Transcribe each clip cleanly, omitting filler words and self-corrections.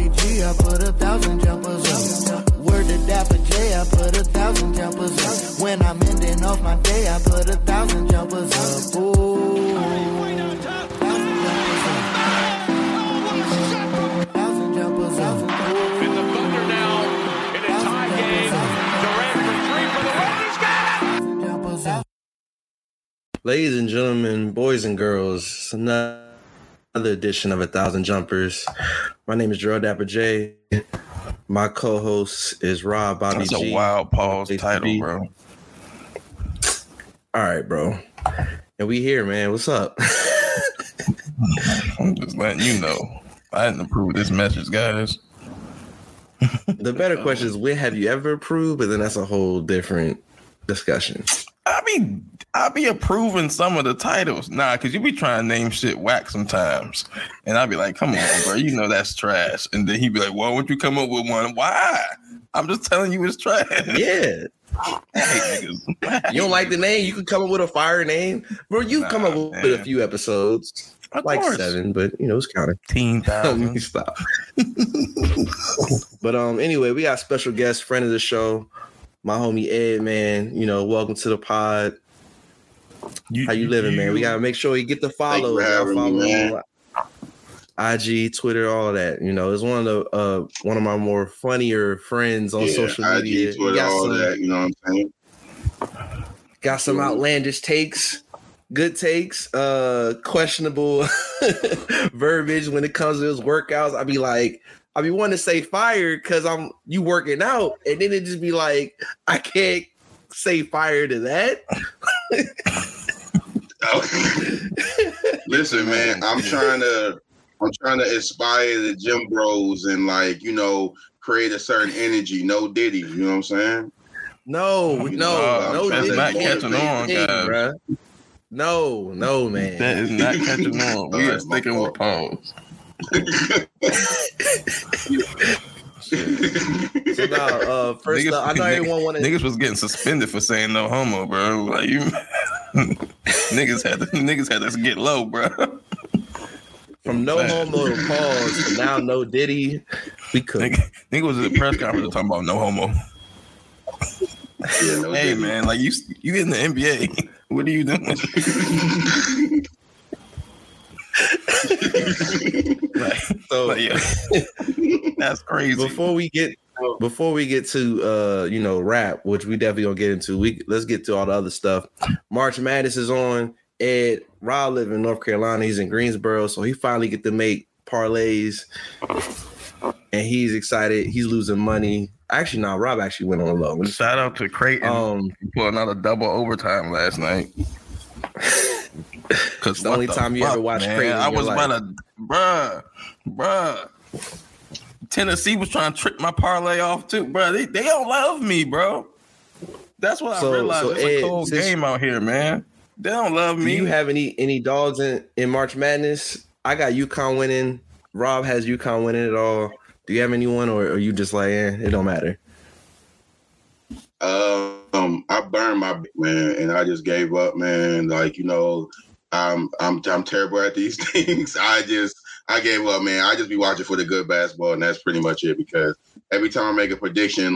BG, I put 1,000 jumpers up. Word to Dapper J, I put 1,000 jumpers up. When I'm ending off my day, I put 1,000 jumpers up. Ooh. 1,000 jumpers up. In the Thunder now, in a tie game. Durant for three for the win. He's got it! 1,000 jumpers up. Ladies and gentlemen, boys and girls, it's another edition of 1,000 Jumpers. My name is Gerald Dapper J. My co-host is Rob Bobby That's G. That's a wild pause title, bro. All right, bro. And we here, man. What's up? I'm just letting you know. I didn't approve this message, guys. The better question is, when have you ever approved? But then that's a whole different discussion. I be approving some of the titles. Nah, because you be trying to name shit whack sometimes. And I be like, come on, bro. You know that's trash. And then he be like, why won't you come up with one? Why? I'm just telling you it's trash. Yeah. I hate niggas. You don't like the name? You could come up with a fire name. Bro, you come up with a few episodes. Of like course. 7, but, it's counting. 10,000. Stop. But anyway, we got special guest, friend of the show, my homie Ed, man. Welcome to the pod. How you living, man? We gotta make sure you get the follow. Follow me, IG, Twitter, all of that. It's one of my more funnier friends on social media. IG, Twitter, all that. You know what I'm saying? Got some outlandish takes, good takes, questionable verbiage when it comes to his workouts. I be wanting to say fire because you working out, and then it just be like, I can't say fire to that. Listen, man, I'm trying to inspire the gym bros and create a certain energy. No Diddy, you know what I'm saying? No, that's Diddy not can't catching play on, Diddy, guys. Bruh. No, man. That is not catching on. We are sticking with pause. So now, first niggas, up, I know everyone wanted. Niggas was getting suspended for saying no homo, bro. Like you, niggas had to get low, bro. From no homo to pause to now no Diddy. We could. Nigga was at the press conference talking about no homo. Yeah, no hey Diddy. man, like you in the NBA. What are you doing? Yeah, that's crazy. Before we get to rap, which we definitely gonna get into, let's get to all the other stuff. March Madness is on. Ed Rob live in North Carolina. He's in Greensboro, so he finally get to make parlays, and he's excited. He's losing money. Actually, no, Rob actually went on a low. Shout out to Creighton pulling out a double overtime last night. Because the only time you ever watch Creighton, I was about to, bruh. Tennessee was trying to trick my parlay off too, bro. They don't love me, bro. That's what I realized. It's a cold game out here, man. They don't love me. Do you have any dogs in March Madness? I got UConn winning. Rob has UConn winning it all. Do you have anyone, or are you just like, it don't matter? I burned my man, and I just gave up, man. I'm terrible at these things. I gave up, man. I just be watching for the good basketball, and that's pretty much it. Because every time I make a prediction,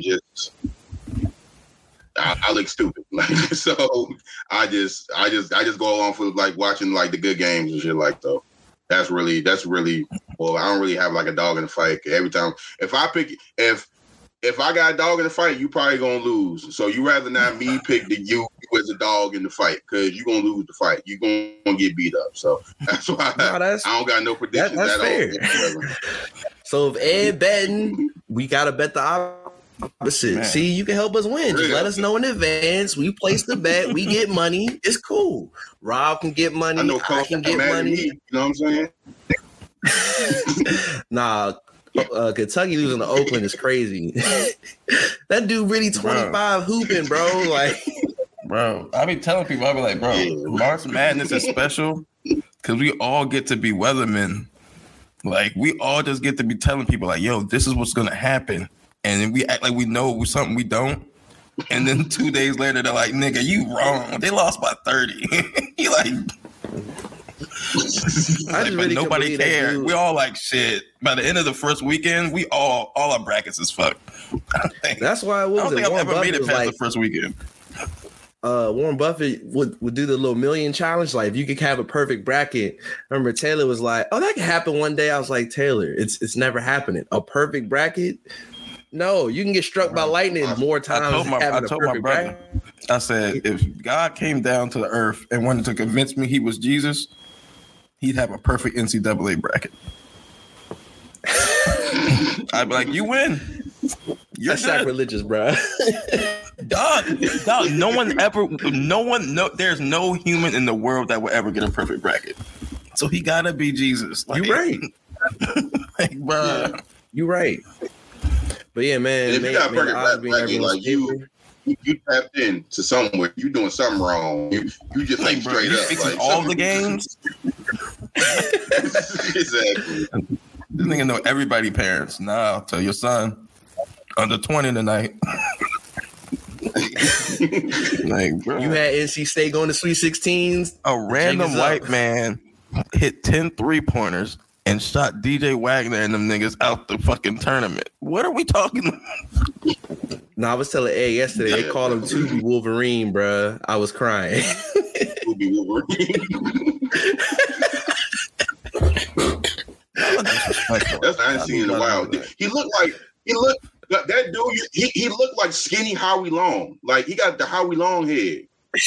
I look stupid. So I just go along for watching the good games and shit though. That's really well, I don't really have a dog in the fight. Every time if I got a dog in the fight, you probably gonna lose. So you rather not me pick you as a dog in the fight because you gonna lose the fight. You gonna get beat up. So that's why I don't got no predictions that's at fair. all. So if Ed betting, we gotta bet the opposite. Man. See, you can help us win. Just let us know in advance. We place the bet. We get money. It's cool. Rob can get money. I can get money. You know what I'm saying? Nah. Kentucky losing to Oakland is crazy. That dude really 25 hooping, bro. Bro, I be telling people, I be like, bro, March Madness is special because we all get to be weathermen. We all just get to be telling people, yo, this is what's gonna happen, and then we act like we know something we don't. And then 2 days later, they're like, nigga, you wrong. They lost by 30. You But nobody cared. We all like shit. By the end of the first weekend, we all our brackets is fucked. That's why I don't think I've ever made it past the first weekend. Warren Buffett would do the little million challenge. Like, if you could have a perfect bracket. I remember Taylor was like, "Oh, that could happen one day." I was like, "Taylor, it's never happening. A perfect bracket? No, you can get struck by lightning more times." I told my brother. I said, if God came down to the earth and wanted to convince me he was Jesus, he'd have a perfect NCAA bracket. I'd be like, "You win." That's sacrilegious, bro. Dog, there's no human in the world that will ever get a perfect bracket. So he gotta be Jesus. Like, you're right. Like, bro. Yeah. You're right. But yeah, man. And if you got a perfect bracket, like you tapped in to somewhere, you doing something wrong. You just like straight up. Like, all the games. Exactly. This nigga know everybody parents. Nah, I'll tell your son. Under 20 tonight. Like, bro. You had NC State going to Sweet 16s. A random white man hit 10 3-pointers and shot DJ Wagner and them niggas out the fucking tournament. What are we talking about? No, I was telling Ed yesterday, they called him Tubi Wolverine, bro. I was crying. Tubi Wolverine. That's I ain't seen in a while. He looked that dude. He looked like skinny Howie Long. Like, he got the Howie Long head.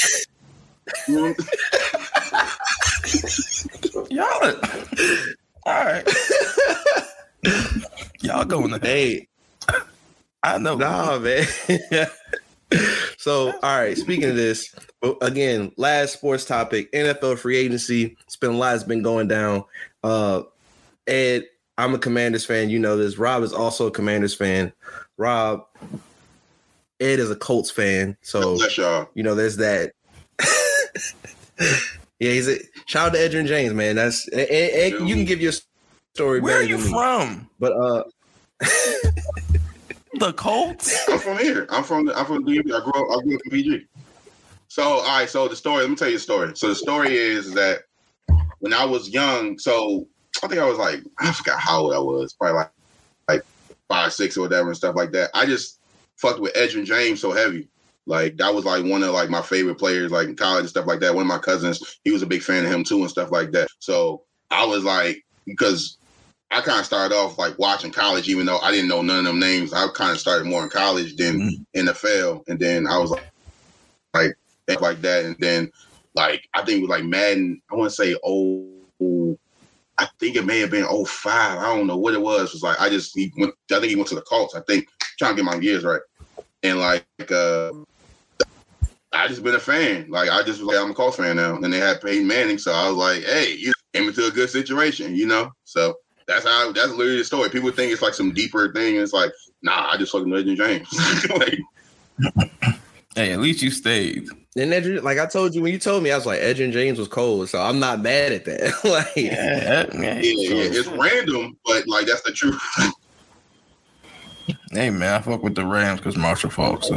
Y'all, all right. Y'all going to hey. I know. Nah, man. So, all right. Speaking of this, again, last sports topic: NFL free agency. It's been a lot. It's been going down. Ed, I'm a Commanders fan. You know this. Rob is also a Commanders fan. Rob, Ed is a Colts fan. So, you know, there's that. Yeah, shout out to Edgerrin James, man. That's Ed, you can give your story. Where are you from? But the Colts. I'm from here. I'm from DMV. I grew up in PG. So, all right. So the story. Let me tell you a story. So the story is that when I was young, so I think I was like, I forgot how old I was, probably like 5, 6 or whatever and stuff like that. I just fucked with Edgerrin James so heavy. Like, that was like one of like my favorite players, like in college and stuff like that. One of my cousins, he was a big fan of him too and stuff like that. So I was like, because I kind of started off like watching college, even though I didn't know none of them names. I kind of started more in college than NFL. And then I was like that. And then like, I think it was like Madden, I want to say, I think it may have been 05. I don't know what it was. It was like, I think he went to the Colts. I think, trying to get my years right. And like, I just been a fan. Like, I just was like, I'm a Colts fan now. And they had Peyton Manning. So I was like, hey, you came into a good situation, you know? So that's literally the story. People think it's like some deeper thing. And it's like, nah, I just fucking Edgerrin James. Like, hey, at least you stayed. And Edgerrin, like I told you, when you told me, I was like, Edgerrin James was cold. So I'm not mad at that. Like, yeah, it's random, but like, that's the truth. Hey, man, I fuck with the Rams because Marshall Faulk, so.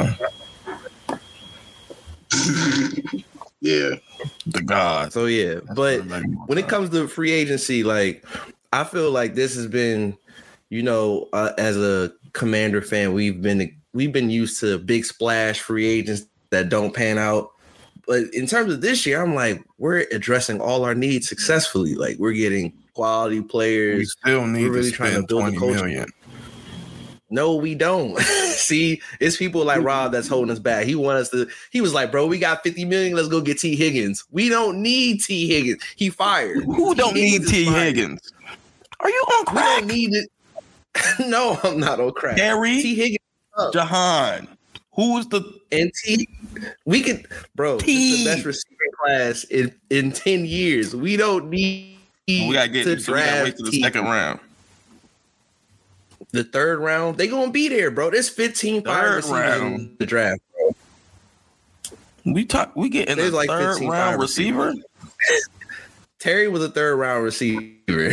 Yeah. The God. So, yeah. But when it comes to free agency, like, I feel like this has been, you know, as a Commander fan, we've been used to big splash free agents that don't pan out. But in terms of this year, I'm like, we're addressing all our needs successfully. Like, we're getting quality players. We still need to spend $20 million. No, we don't. See, it's people like Rob that's holding us back. He was like, bro, we got $50 million. Let's go get T. Higgins. We don't need T. Higgins. He fired. Who don't need T. Higgins? Are you on crack? We don't need it. No, I'm not on crack. Harry, T. Higgins, Jahan. Who is the T? We could, bro. This is the best receiving class in 10 years. We don't need. We gotta wait to the second round. The third round, they gonna be there, bro. There's 15 receivers in the draft, bro. We getting a like third round receiver. Terry was a third round receiver.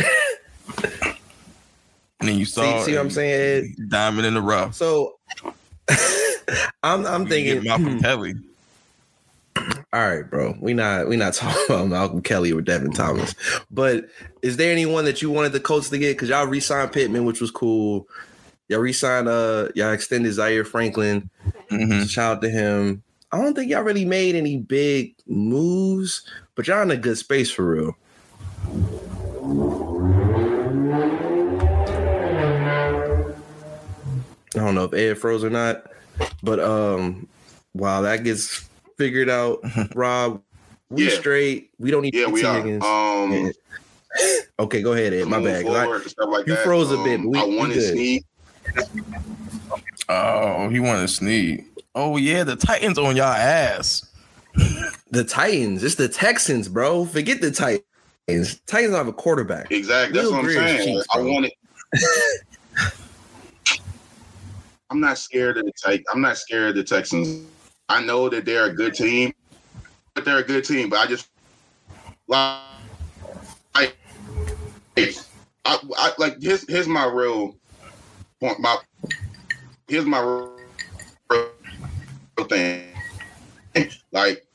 And then you saw see what I'm saying? Diamond in the rough. So I'm thinking Malcolm Kelly. All All right, bro. We not talking about Malcolm Kelly or Devin Thomas. But is there anyone that you wanted the Colts to get? Because y'all re-signed Pittman, which was cool. Y'all re-signed, y'all extended Zaire Franklin. Mm-hmm. Shout out to him. I don't think y'all really made any big moves, but y'all in a good space for real. I don't know if Ed froze or not, but while that gets figured out, Rob, we straight. We don't need. Yeah, we are. Okay, go ahead, Ed. My bad. You froze a bit. But I wanted Snead. Oh, he wanted Snead. Oh yeah, the Titans on y'all ass. The Titans. It's the Texans, bro. Forget the Titans. Titans don't have a quarterback. Exactly. That's what I'm saying. Cheeks, I wanted. I'm not scared of the Titans. I'm not scared of the Texans. I know that they're a good team, but I just like here's my real point. Here's my real thing. Like,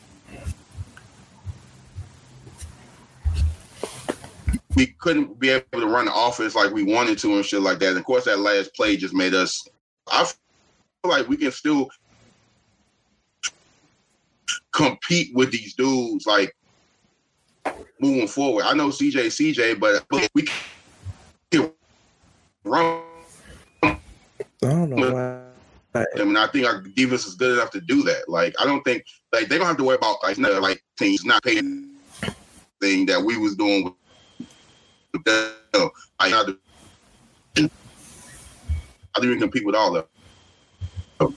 we couldn't be able to run the offense like we wanted to and shit like that. And of course, that last play just made us. I feel like we can still compete with these dudes, like, moving forward. I know CJ, but we can run. I don't know why. I mean, I think our defense is good enough to do that. Like, I don't think they don't have to worry about like teams not paying thing that we was doing with them. I think we can compete with all of them.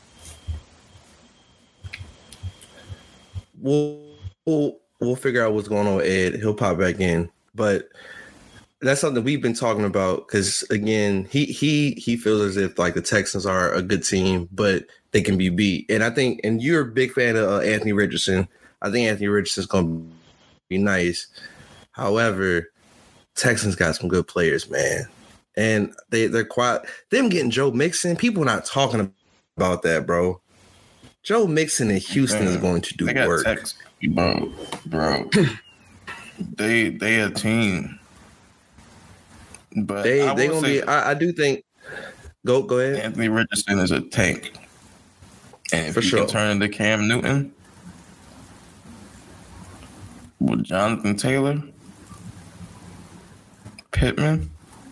We'll figure out what's going on with Ed. He'll pop back in, but that's something we've been talking about because again, he feels as if like the Texans are a good team, but they can be beat. And I think, and you're a big fan of Anthony Richardson. I think Anthony Richardson's going to be nice. However, Texans got some good players, man, and they're quiet. Them getting Joe Mixon, people not talking about that, bro. Joe Mixon in Houston is going to do work. Bro. They a team. But they gonna be. I do think. Go ahead. Anthony Richardson is a tank, and if for he sure can turn into Cam Newton with Jonathan Taylor, Pittman.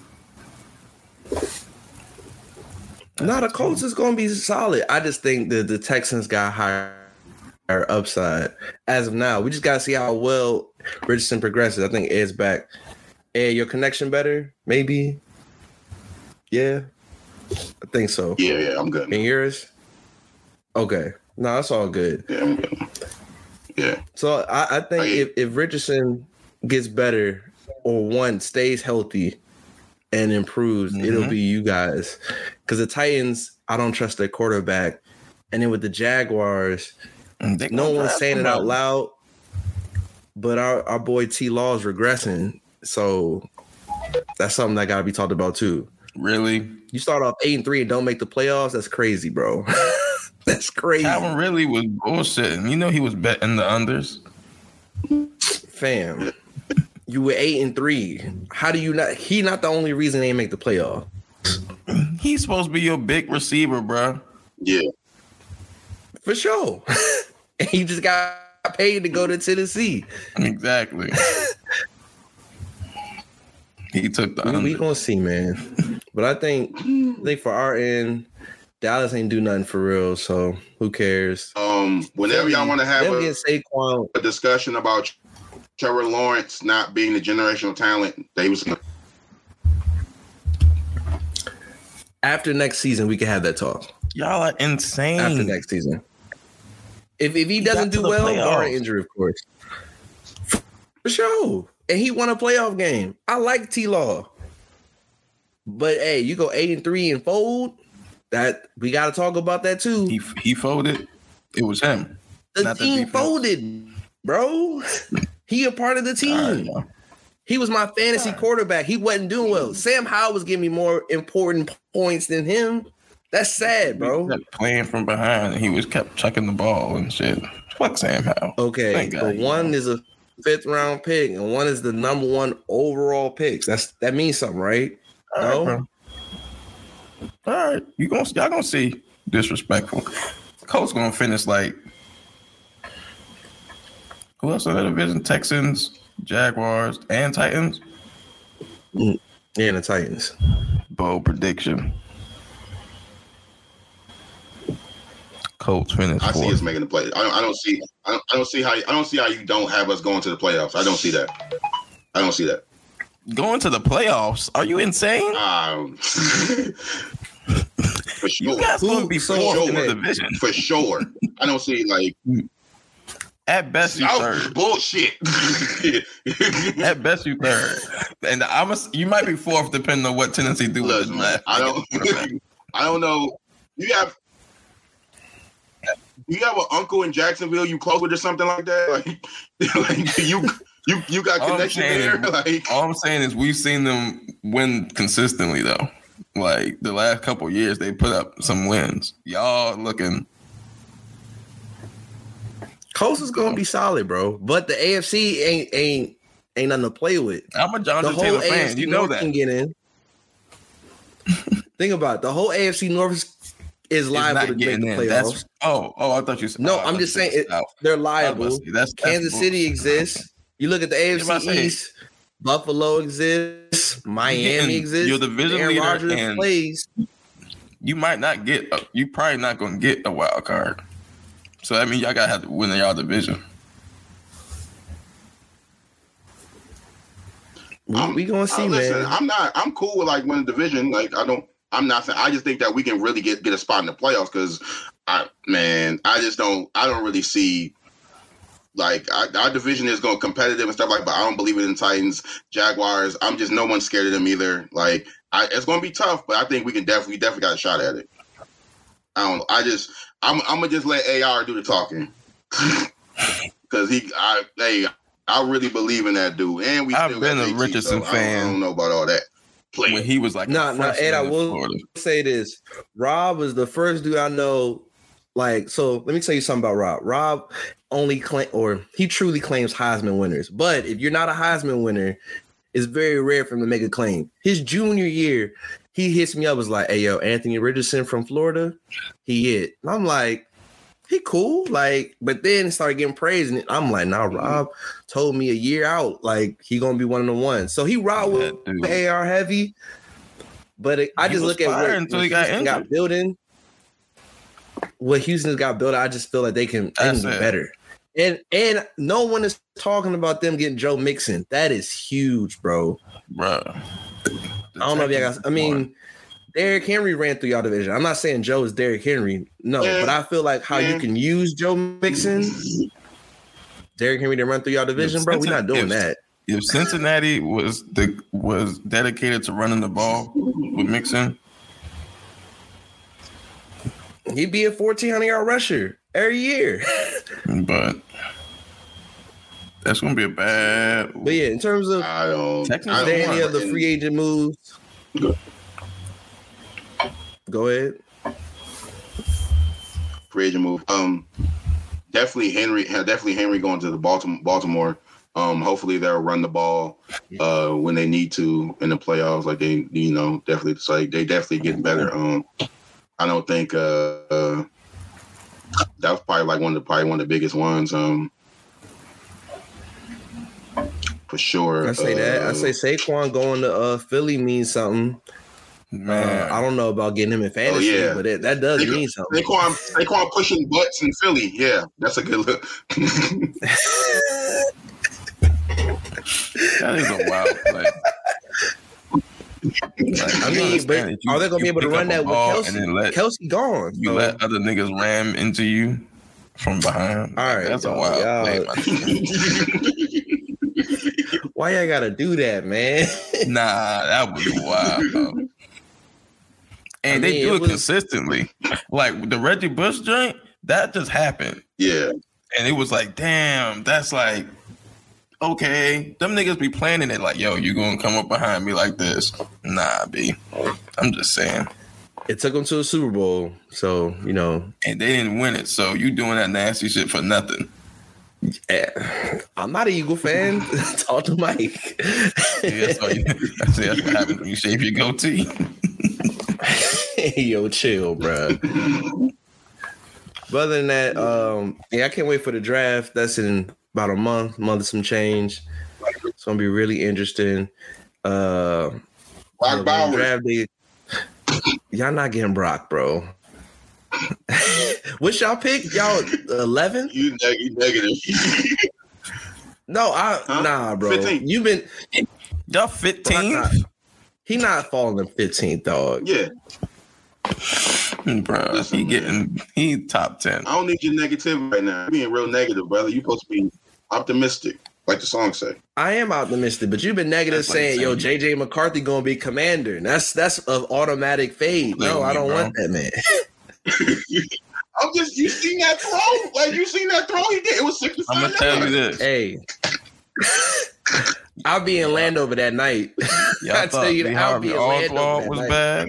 No, the Colts is going to be solid. I just think that the Texans got higher upside as of now. We just got to see how well Richardson progresses. I think Ed's back. Ed, your connection better? Maybe? Yeah? I think so. Yeah, I'm good. Can you hear us? Okay. No, that's all good. Yeah, I'm good. Yeah. So I think if Richardson gets better or one stays healthy and improves, it'll be you guys. Because the Titans, I don't trust their quarterback. And then with the Jaguars, no one's saying it out loud, but our boy T. Law is regressing. So that's something that got to be talked about too. Really? You start off 8-3 and don't make the playoffs? That's crazy, bro. That's crazy. Calvin really was bullshitting. You know he was betting the unders. Fam, you were 8-3. How do you not? He not the only reason they didn't make the playoff. He's supposed to be your big receiver, bro. Yeah, for sure. And he just got paid to go to Tennessee. Exactly. He took the. We gonna see, man. But I think for our end, Dallas ain't do nothing for real. So who cares? Whenever y'all want to have a discussion about Trevor Lawrence not being the generational talent, they was. After next season, we can have that talk. Y'all are insane. After next season, if he doesn't do well, barring injury, of course, for sure. And he won a playoff game. I like T-Law, but hey, you go 8-3 and fold. That we got to talk about that too. He folded. It was him. The team folded, bro. He a part of the team. He was my fantasy quarterback. He wasn't doing well. Sam Howell was giving me more important points than him. That's sad, bro. He kept playing from behind. And he was kept chucking the ball and shit. Fuck Sam Howell. Okay, but one is a 5th round pick and one is the number 1 overall picks. That means something, right? All right. Y'all gonna see disrespectful. Colts gonna finish like who else in the division? Texans, Jaguars, and Titans. Yeah, the Titans. Bold prediction. Colts finish. I see us making the play. I don't see how you don't have us going to the playoffs. I don't see that. Going to the playoffs? Are you insane? For sure. You guys going to be fourth in the division. For sure. I don't see like. At best, you third. Bullshit. At best, you third. And you might be fourth depending on what Tennessee do with the draft. I don't know. You have an uncle in Jacksonville you close with or something like that? Like you got connection there? All I'm saying is we've seen them win consistently though. Like the last couple of years, they put up some wins. Y'all looking. Colts is gonna be solid, bro. But the AFC ain't nothing to play with. I'm a Jonathan Taylor fan. You know that. Can get in. Think about it. The whole AFC North is liable to make the playoffs. I thought you said. No, I'm just saying they're liable. That's Kansas City exists. You look at the AFC East. Buffalo exists. Miami exists. You're the division Aaron leader Rodgers and plays. You might not get. You probably not going to get a wild card. So that means y'all gotta have to win y'all division. We gonna see, man. I'm cool with like winning division. Like I'm not saying. I just think that we can really get a spot in the playoffs because I don't really see like our division is going competitive and stuff like. But I don't believe it in Titans, Jaguars. No one's scared of them either. Like it's going to be tough, but I think we definitely got a shot at it. I'm gonna just let AR do the talking because I really believe in that dude, and I've been a Richardson fan. I don't know about all that. When he was like, Ed, I will say this: Rob was the first dude I know. Like, so let me tell you something about Rob. Rob he truly claims Heisman winners. But if you're not a Heisman winner, it's very rare for him to make a claim. His junior year, he hits me up, was like, hey, yo, Anthony Richardson from Florida, he hit. And I'm like, he cool. Like, but then started getting praised. And I'm like, nah, Rob told me a year out, like, he going to be one of the ones. So he robbed with AR heavy. But I just look at what he got building. What Houston's got built, I just feel like they can do better. And no one is talking about them getting Joe Mixon. That is huge, bro. Bro. I don't know if y'all got. Derrick Henry ran through y'all division. I'm not saying Joe is Derrick Henry. No, but I feel like how you can use Joe Mixon, Derrick Henry to run through y'all division, bro. We're not doing that. If Cincinnati was dedicated to running the ball with Mixon, he'd be a 1,400-yard rusher every year. But that's gonna be a bad. But yeah, in terms of any of the free agent moves, go ahead. Free agent move. Definitely Henry going to the Baltimore. Hopefully they'll run the ball when they need to in the playoffs. Like they, definitely. So they definitely get better. I don't think that was probably like one of the biggest ones. For sure. I say that. I say Saquon going to Philly means something. Man, I don't know about getting him in fantasy, but that does mean something. Saquon pushing butts in Philly. Yeah, that's a good look. That is a wild play. Like, are they going to be able to run that with Kelsey? Kelsey gone. You let other niggas ram into you from behind. All right, that's a wild play. Why y'all got to do that, man? Nah, that was wild, bro. And they do it consistently. Like the Reggie Bush joint, that just happened. Yeah. And it was like, damn, that's like, okay. Them niggas be planning it like, yo, you gonna come up behind me like this. Nah, B. I'm just saying. It took them to a Super Bowl, so and they didn't win it. So you doing that nasty shit for nothing. I'm not an Eagle fan. Talk to Mike. That's what happens when you shave your goatee. Hey, yo, chill, bro. But other than that, I can't wait for the draft. That's in about a month and some change. It's gonna be really interesting. Brock Bowers. Draft day, y'all not getting Brock, bro. What's y'all pick? Y'all 11? You negative. No, nah, bro. 15. You've been y'all 15th. He not falling 15th, dog. Yeah, bro. Listen, he top 10. I don't need your negativity right now. You're being real negative, brother. You're supposed to be optimistic, like the song say. I am optimistic, but you've been negative saying, "Yo, JJ McCarthy gonna be commander." And that's an automatic fade. No, I don't want that, man. You seen that throw? Like, you seen that throw he did? It was 6 to 5. I'm gonna tell you this. Hey, I'll be in Landover that night. I tell you, I'll be in Landover was night. bad.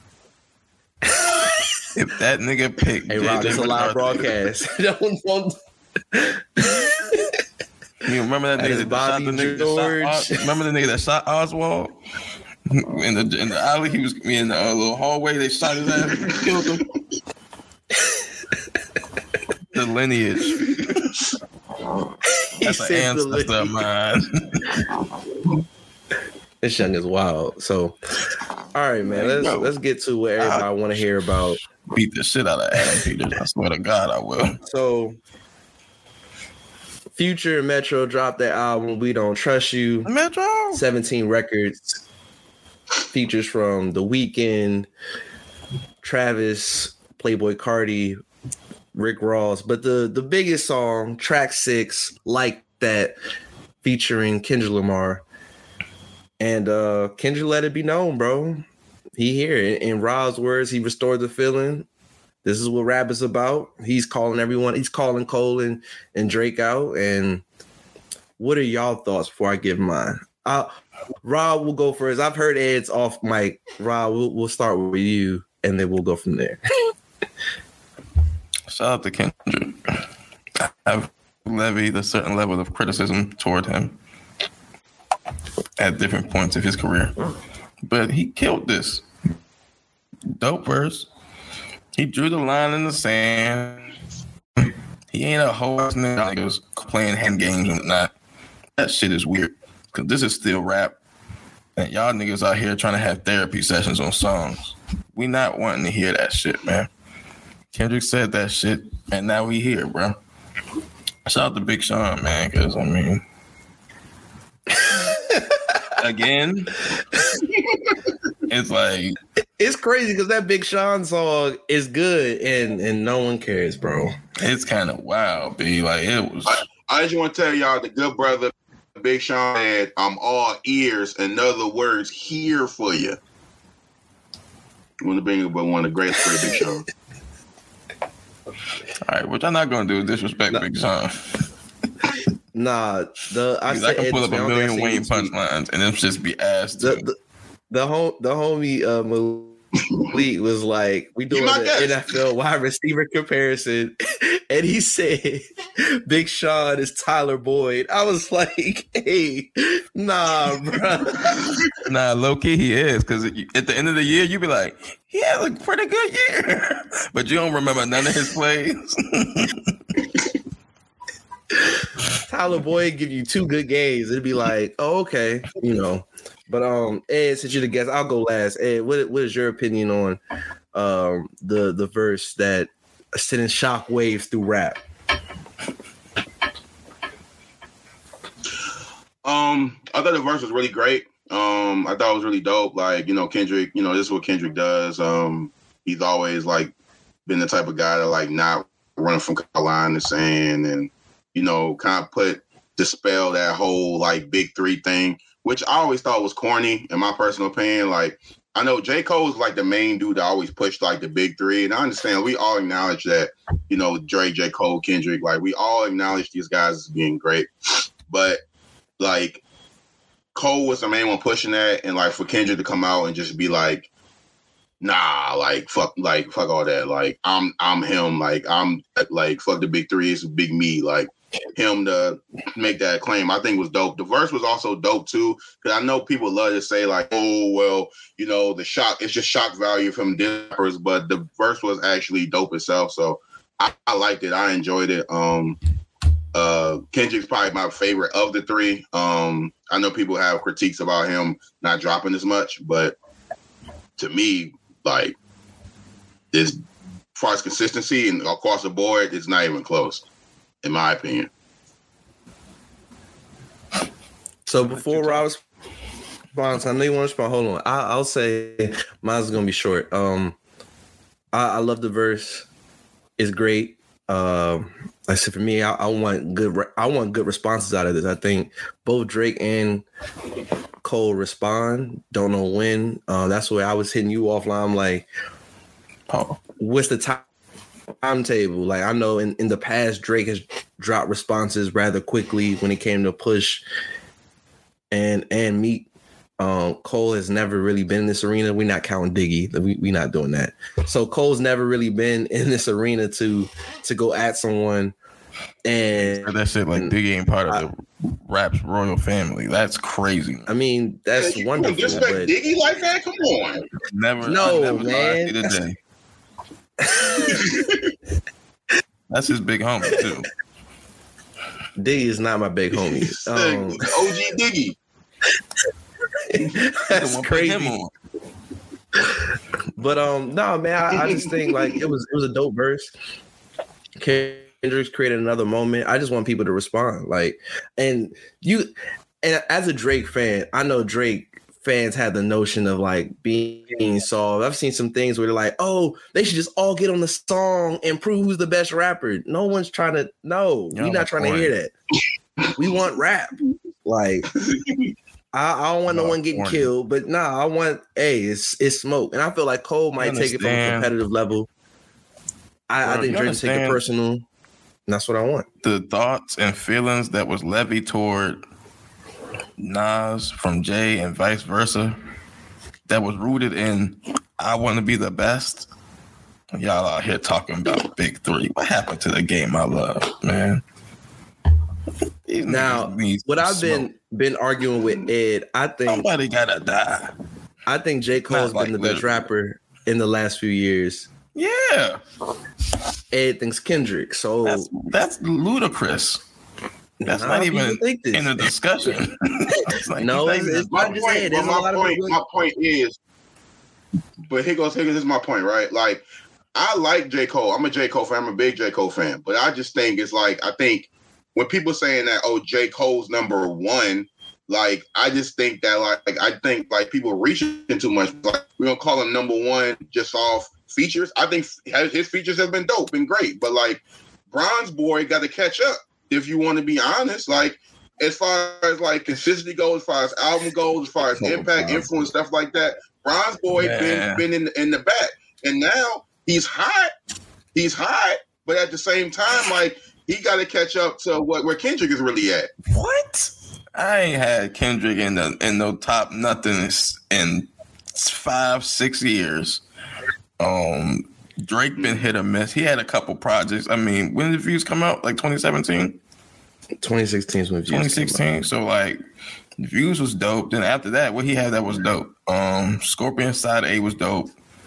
If that nigga picked, hey Rob, it's a live broadcast. don't. You remember that nigga that shot the nigga? Remember the nigga that shot Oswald in the alley? He was in the little hallway. They shot his ass, and killed him. The lineage. That's an ancestor of mine. This young is wild. So, all right, man. Let's get to what everybody want to hear about. Beat the shit out of Adam Peters. I swear to God, I will. So, Future and Metro dropped their album "We Don't Trust You." Metro 17 records, features from The Weeknd, Travis, Playboi Carti, Rick Ross. But the biggest song, track 6, Like That, featuring Kendrick Lamar. And Kendrick let it be known, bro. He here. In Rob's words, he restored the feeling. This is what rap is about. He's calling everyone. He's calling Cole and Drake out. And what are y'all thoughts before I give mine? Rob will go first. I've heard Ed's off mic. Rob, we'll start with you, and then we'll go from there. Shout out to Kendrick. I've levied a certain level of criticism toward him at different points of his career. But he killed this. Dope verse. He drew the line in the sand. He ain't a whole niggas playing hand games and whatnot. That shit is weird. Because this is still rap. And y'all niggas out here trying to have therapy sessions on songs. We not wanting to hear that shit, man. Kendrick said that shit, and now we here, bro. Shout out to Big Sean, man, because, I mean... Again, it's like it's crazy because that Big Sean song is good and no one cares, bro. It's kind of wild, B. Like it was. I just want to tell y'all, the good brother Big Sean said, "I'm all ears." In other words, here for you. I want to bring up one of the greatest for Big Sean. All right, what y'all not gonna do is disrespect Big Sean. Nah, I can pull up a million Wayne punchlines and them just be asked. The homie Malik was like, "We doing an NFL wide receiver comparison," and he said, "Big Sean is Tyler Boyd." I was like, "Hey, nah, bro." Nah, low key he is, because at the end of the year you be like, "He had a pretty good year," but you don't remember none of his plays. Tyler Boyd give you 2 good games. It'd be like, oh, okay, you know. But Ed, since you're the guest, I'll go last. Ed, what is your opinion on the verse that sending shock waves through rap? I thought the verse was really great. I thought it was really dope. Like, you know, Kendrick, you know, this is what Kendrick does. He's always like been the type of guy that like not running from line to saying and you know, kind of dispel that whole like big 3 thing, which I always thought was corny in my personal opinion. Like, I know J. Cole's like the main dude that always pushed like the big 3. And I understand we all acknowledge that, you know, Dre, J. Cole, Kendrick, like we all acknowledge these guys as being great. But like Cole was the main one pushing that. And like for Kendrick to come out and just be like, Nah, like fuck all that. Like I'm him. Like I'm like fuck the big three. It's big me. Like him to make that claim, I think was dope. The verse was also dope too, because I know people love to say like, oh well, you know, the shock, it's just shock value from rappers, but the verse was actually dope itself. So I liked it. I enjoyed it. Kendrick's probably my favorite of the three. I know people have critiques about him not dropping as much, but to me, like this, as far as consistency and across the board, it's not even close, in my opinion. So before Rob responds, I know you want to respond. Hold on, I'll say mine's gonna be short. I love the verse. It's great. Like I said, for me, I want good responses out of this. I think both Drake and Cole respond. Don't know when. That's where I was hitting you offline. I'm like, what's the timetable? Like, I know in the past, Drake has dropped responses rather quickly when it came to Push and Meek. Cole has never really been in this arena. We're not counting Diggy. We're not doing that. So Cole's never really been in this arena to go at someone. And that shit like Diggy ain't part of the rap's royal family. That's crazy. I mean, that's wonderful. You respect Diggy like that? Come on. Never. No, man. That's his big homie too. Diggy is not my big homie. OG Diggy. That's crazy. But no, man, I just think like it was a dope verse. Kendrick's created another moment. I just want people to respond. Like, and as a Drake fan, I know Drake fans have the notion of like being soft. I've seen some things where they're like, oh, they should just all get on the song and prove who's the best rapper. No one's trying to. No, we're not trying to hear that. We want rap. Like, I don't want no one getting killed, but I want, it's smoke. And I feel like Cole might take it from a competitive level. I think Drake take it personal. And that's what I want. The thoughts and feelings that was levied toward Nas from Jay and vice versa, that was rooted in I want to be the best. Y'all out here talking about big three. What happened to the game I love, man? Now, what I've been arguing with Ed, I think somebody gotta die. I think J. Cole's been the best rapper in the last few years. Yeah. Ed thinks Kendrick. So that's ludicrous. That's not even in the discussion. Like, no, it's not just Ed. My point is, but here goes, this is my point, right? Like, I like J. Cole. I'm a J. Cole fan. I'm a big J. Cole fan. But I just think it's like, I think when people saying that, oh, J. Cole's number one, like, I just think that, like I think, like, people reaching too much. Like, we're going to call him number one just off features. I think his features have been dope, been great. But, like, Bronze Boy got to catch up, if you want to be honest. Like, as far as, like, consistency goes, as far as album goes, as far as impact, influence, stuff like that, Bronze Boy been in the back. And now he's hot. He's hot. But at the same time, like, he got to catch up to where Kendrick is really at. What? I ain't had Kendrick in no top nothing in 5-6 years. Drake been hit or miss. He had a couple projects. I mean, when did Views come out? Like 2017? 2016 is when Views 2016. came out. So like Views was dope. Then after that, what he had that was dope. Scorpion Side A was dope.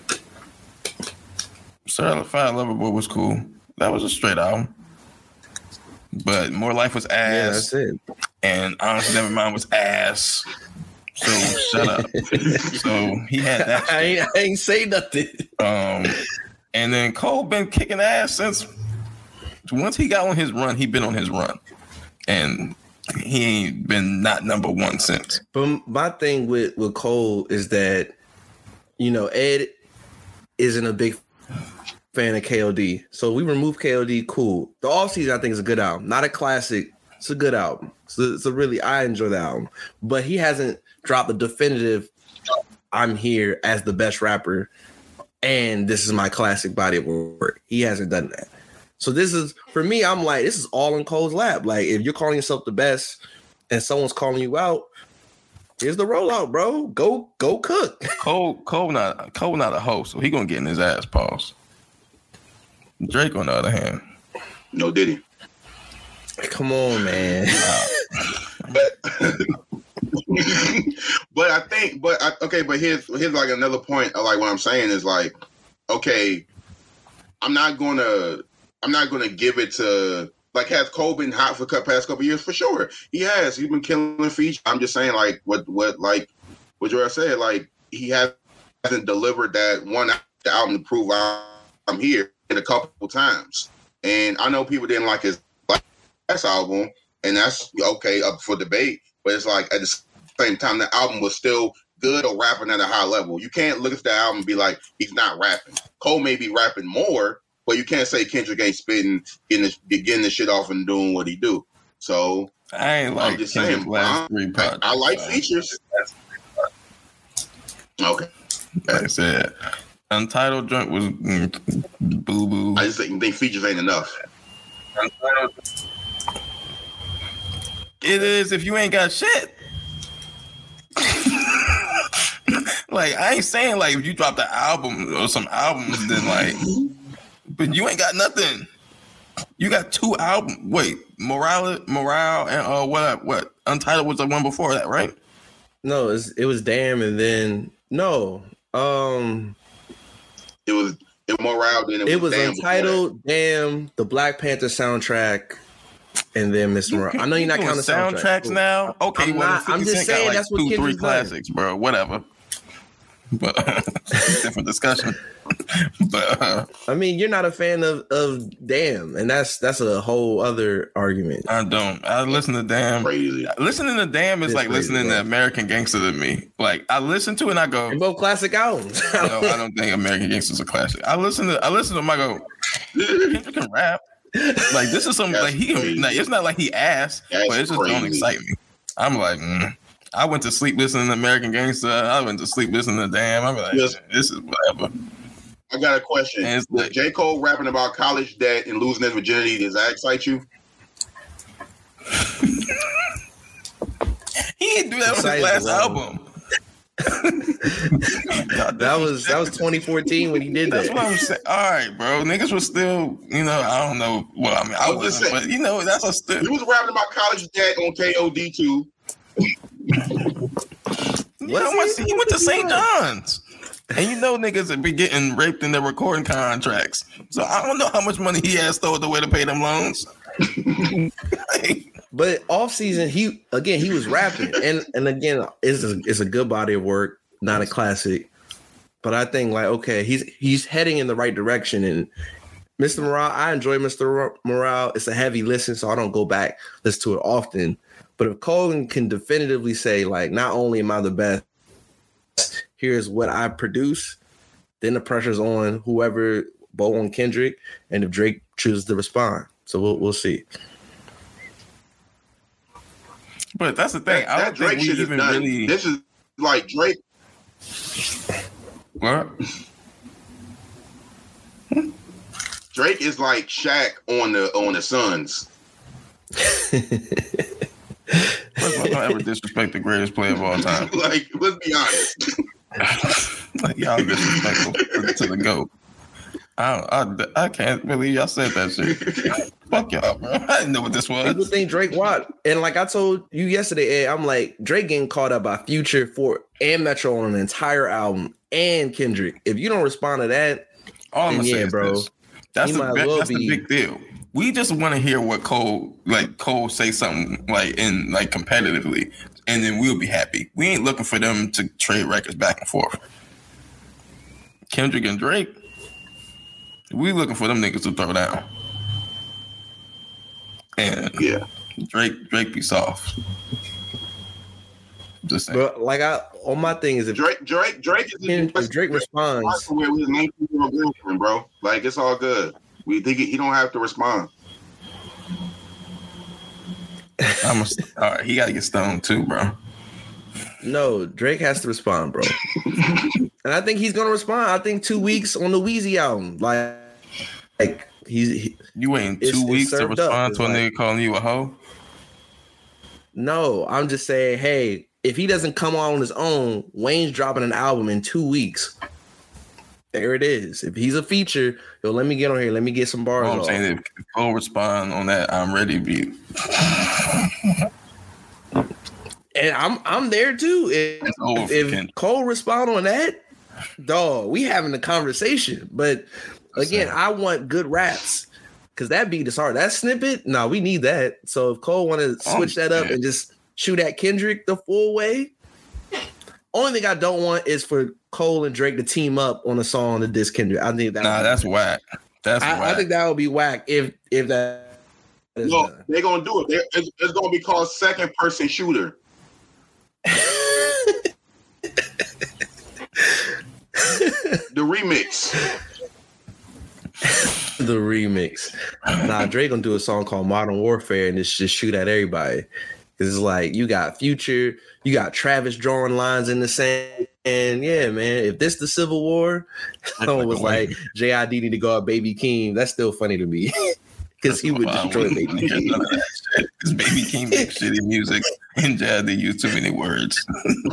Certified Lover Boy was cool. That was a straight album. But More Life was ass. Yeah, that's it. And Honestly Nevermind was ass. So shut up. So he had that. I ain't say nothing. And then Cole been kicking ass since once he got on his run, he been on his run. And he ain't been not number one since. But my thing with Cole is that, you know, Ed isn't a big fan of KOD. So we remove KOD, cool. The Offseason, I think, is a good album. Not a classic. It's a good album. So really, I enjoy the album. But he hasn't dropped the definitive, I'm here as the best rapper, and this is my classic body of work. He hasn't done that. So this is, for me, I'm like, this is all in Cole's lap. Like, if you're calling yourself the best and someone's calling you out, Here's the rollout, bro. Go cook. Cole not a host, so he gonna get in his ass paws. Drake, on the other hand, no Diddy. Come on, man. But here's like another point. Like what I'm saying is like, okay, I'm not gonna give it to, like, has Cole been hot for the past couple years? For sure, he has. He's been killing features. I'm just saying, like what Joel said, like he hasn't delivered that one album to prove I'm here a couple times. And I know people didn't like his last album, and that's okay, up for debate. But it's like at the same time, the album was still good or rapping at a high level. You can't look at the album and be like, he's not rapping. Cole may be rapping more, but you can't say Kendrick ain't spitting, getting the shit off and doing what he do. So I'm just saying, I like features. Okay. Like I said, Untitled joint was boo boo. I just think features ain't enough. It is if you ain't got shit. Like, I ain't saying like if you drop the album or some albums, then like, but you ain't got nothing. You got 2 albums. Wait, Morale, and what? Untitled was the one before that, right? No, it was Damn, and then no. It was Morale. Then it was Untitled, Damn, the Black Panther soundtrack, and then Miss Morale. I know you're not counting soundtracks now. Okay, I'm just saying that's what 2-3 classics, bro. Whatever. But different discussion. But I mean, you're not a fan of Damn, and that's a whole other argument. I don't. I listen to Damn. Crazy. Listening to Damn is like crazy, listening to American Gangster to me. Like, I listen to it and I go, they're both classic albums. No, I don't think American Gangster is a classic. I listen to them. I go, Kendrick can rap. Like, this is something like he can. Like, it's not like he asked, but it just don't excite me. I'm like, I went to sleep listening to American Gangster. I went to sleep listening to Damn. I'm like, this is whatever. I got a question. J. Cole rapping about college debt and losing his virginity, does that excite you? He didn't do that on his last album. that was 2014 when he did that. That's what I'm saying. All right, bro. Niggas was still, I don't know. Well, I mean, I was just saying, but that's a still. He was rapping about college debt on KOD2. He went to St. John's. And niggas would be getting raped in their recording contracts. So I don't know how much money he has stored away to pay them loans. But off season, he was rapping, and again, it's a good body of work, not a classic. But I think like, okay, he's heading in the right direction. And Mr. Morale, I enjoy Mr. Morale. It's a heavy listen, so I don't go back listen to it often. But if Cole can definitively say like, not only am I the best, here's what I produce, then the pressure's on whoever, Bo and Kendrick, and if Drake chooses to respond. So we'll see. But that's the thing. I don't think we even really. This is like Drake. What? Drake is like Shaq on the Suns. First of all, don't ever disrespect the greatest player of all time. Like, let's be honest. Like, y'all disrespectful to the GOAT. I can't believe y'all said that shit. Fuck y'all, bro. I didn't know what this was. People think Drake what? And like I told you yesterday, Ed, I'm like, Drake getting caught up by Future, and Metro on an entire album, and Kendrick. If you don't respond to that, all I'm saying, bro, that's the big deal. We just want to hear what Cole say something like competitively, and then we'll be happy. We ain't looking for them to trade records back and forth. Kendrick and Drake, we looking for them niggas to throw down. And yeah, Drake be soft. Just saying. But like on my thing is if Drake if Drake responds, with his 19-year-old girlfriend, bro. Like, it's all good. We think he don't have to respond. All right, he gotta get stoned too, bro. No, Drake has to respond, bro. And I think he's gonna respond. I think 2 weeks on the Weezy album, like you waiting 2 weeks to respond to a nigga calling you a hoe? No, I'm just saying, hey, if he doesn't come on his own, Wayne's dropping an album in 2 weeks. There it is. If he's a feature, yo, let me get on here. Let me get some bars. I'm saying if Cole respond on that, I'm ready to be. And I'm there too. If Cole respond on that, dog, we having a conversation. But again, I want good raps because that beat is hard. That snippet, no, we need that. So if Cole want to switch that up and just shoot at Kendrick the full way, only thing I don't want is for Cole and Drake to team up on a song to diss Kendrick. I think that's whack. I think that would be whack if that. No, they're gonna do it. It's gonna be called Second Person Shooter. The remix. The remix. Nah, Drake gonna do a song called Modern Warfare and just shoot at everybody. Cause it's like you got Future, you got Travis drawing lines in the sand. And yeah, man, if this the Civil War, someone was like, JID need to go out Baby Keem. That's still funny to me. Because he would destroy Baby Keem. Because Baby Keem makes shitty music and JID use too many words.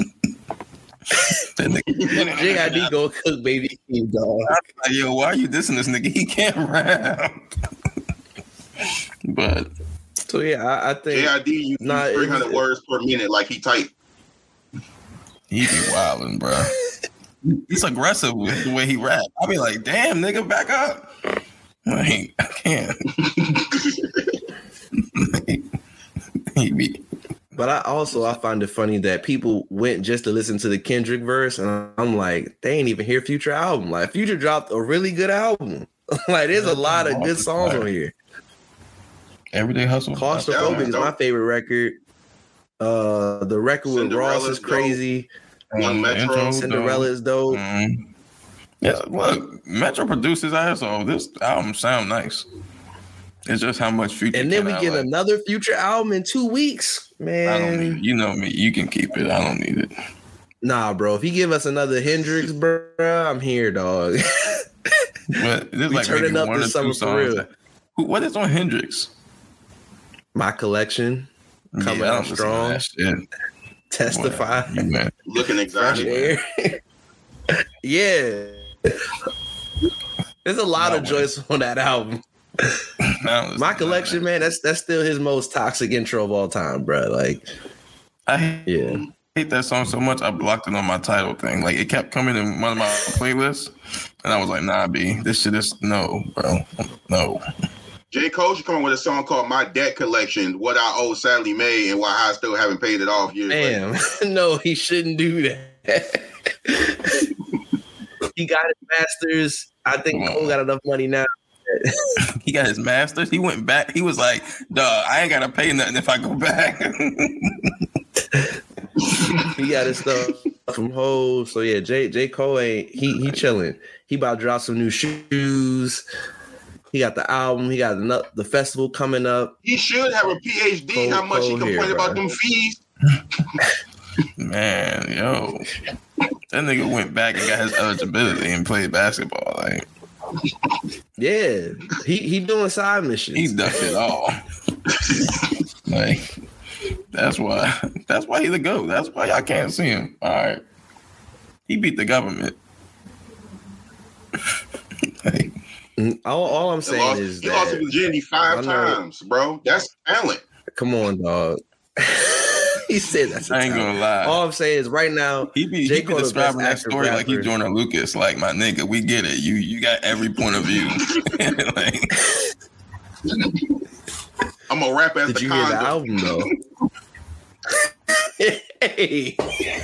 JID go cook Baby Keem, dog. Like, yo, why are you dissing this nigga? He can't rap. But so yeah, I think JID uses 300 words per minute like he type. He be wilding, bro. He's aggressive with the way he rap. I be like, damn, nigga, back up. Like, I can't. He be. But I find it funny that people went just to listen to the Kendrick verse, and I'm like, they ain't even hear Future album. Like, Future dropped a really good album. Like, there's a lot of good songs on here. Everyday Hustle. Claustrophobic is my favorite record. The record with Ross is crazy. Cinderella is dope. Mm-hmm. Yeah, look, Metro produced his ass off. This album sound nice. It's just how much Future. And then we get another Future album in 2 weeks, man. I don't need it. You know me. You can keep it. I don't need it. Nah, bro. If he give us another Hendrix, bro, I'm here, dog. But there's like turning up this summer for real. What is on Hendrix? My Collection. Coming out strong. Testify. Well, looking exotic. Yeah. There's a lot of joints on that album. My Collection, man, that's still his most toxic intro of all time, bro. Like, I hate that song so much I blocked it on my title thing. Like, it kept coming in one of my playlists, and I was like, nah, B, this shit is no, bro. No. J. Cole should come up with a song called My Debt Collection, What I Owe Sally Mae and Why I Still Haven't Paid It Off years later. Damn. No, he shouldn't do that. He got his masters. I think Cole got enough money now. He got his masters. He went back. He was like, dog, I ain't got to pay nothing if I go back. He got his stuff from Ho. So yeah, J. Cole ain't, he chilling. He about to drop some new shoes. He got the album. He got the festival coming up. He should have a PhD. How much he complained about them fees? Man, yo, that nigga went back and got his eligibility and played basketball. Like, yeah, he doing side missions. He ducked it all. Like, that's why he the GOAT. That's why y'all can't see him. All right, he beat the government. Like, all I'm saying is he lost his virginity 5 times, bro. That's talent. Come on, dog. He said that's. I ain't gonna lie. All I'm saying is right now, he be describing that story like he's Jordan Lucas. Like, my nigga, we get it. You got every point of view. Like, I'm gonna rap as Did you hear the album though? Hey.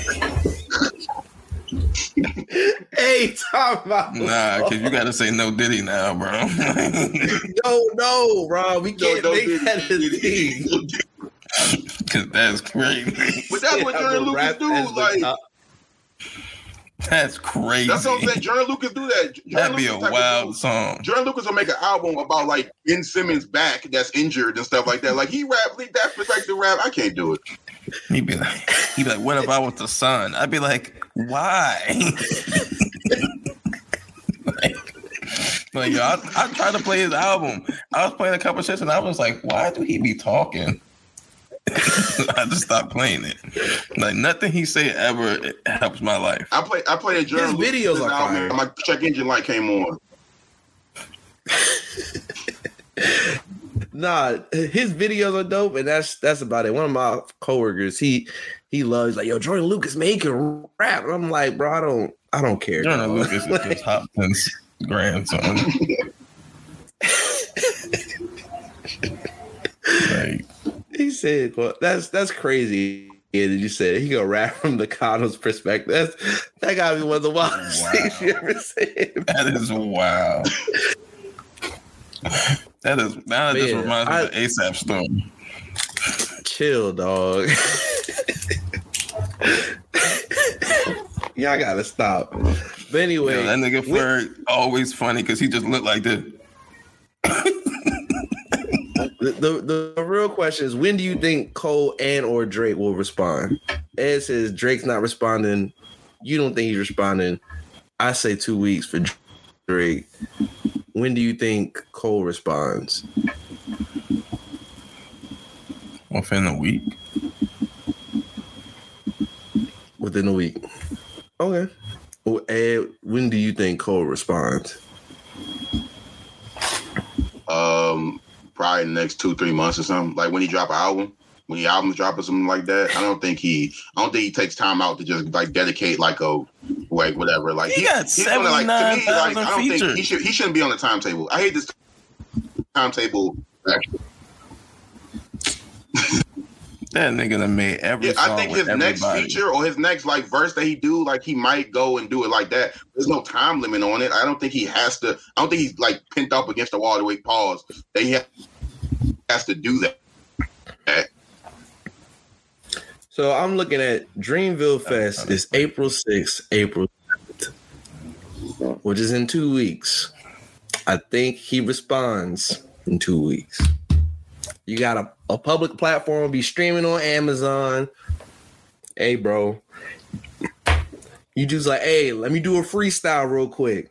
Hey, talk about nah, because you gotta say no Diddy now, bro. no, bro. We can't make that a thing. Because that's crazy. But that's what Jordan Lucas do. Like, that's crazy. That's what I'm saying. Jordan Lucas do that. That'd be a wild song. Jordan Lucas will make an album about like Ben Simmons' back that's injured and stuff like that. Like, he rap, that perspective rap. I can't do it. He'd be like, what if I was the son? I'd be like, why? like yo, I tried to play his album. I was playing a couple shits and I was like, why do he be talking? I just stopped playing it. Like nothing he say ever helps my life. I played a Jordan His videos are fire. My check engine light came on. Nah, his videos are dope, and that's about it. One of my coworkers, he loves like, yo, Jordan Lucas, man, he can rap. And I'm like, bro, I don't care. Jordan Lucas is just Hopkins' grandson. Like, he said, well, that's crazy. Yeah, did you say he gonna rap from the Cardinals' perspective? That gotta be one of the wildest things you ever said. That is wild. That is now. That just reminds me of the ASAP story. Chill, dog. Y'all gotta stop. But anyway, that nigga Ferg always funny because he just looked like this. The real question is, when do you think Cole and or Drake will respond? Ed says Drake's not responding. You don't think he's responding. I say 2 weeks for Drake. When do you think Cole responds? Within a week. Within a week. Okay. Well, Ed, when do you think Cole responds? Probably the next 2-3 months or something. Like when he drop an album, when the album's dropping something like that. I don't think he takes time out to just like dedicate like whatever. Like he got 79,000 features. Think he shouldn't be on the timetable. I hate this timetable. That nigga done made every song. I think his next feature or his next like verse that he do, like he might go and do it like that. There's no time limit on it. I don't think he has to. I don't think he's like pinned up against the wall to wait pause. That he has to do that. So I'm looking at Dreamville Fest. It's April 6th, April 7th, which is in 2 weeks. I think he responds in 2 weeks. You got a public platform, be streaming on Amazon. Hey, bro. You just like, hey, let me do a freestyle real quick.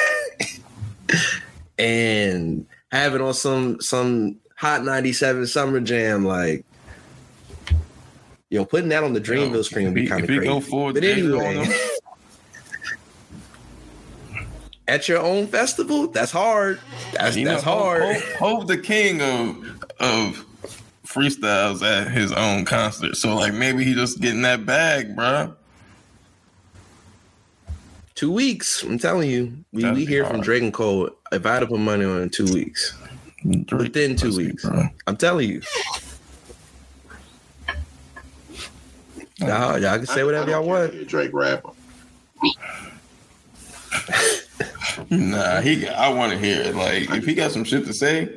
And have it on some Hot 97 Summer Jam. Like, yo, putting that on the Dreamville screen would be kind of crazy. Go forward, but anyway, at your own festival, that's hard. That's hard. Hope the king of freestyles at his own concert. So like maybe he just getting that bag, bro. 2 weeks. I'm telling you, we hear from Drake and Cole. If I had to put money on it in 2 weeks, within 2 weeks, I'm telling you. Y'all can say whatever y'all want. Drake rapper. Nah, I want to hear it. Like if he got some shit to say,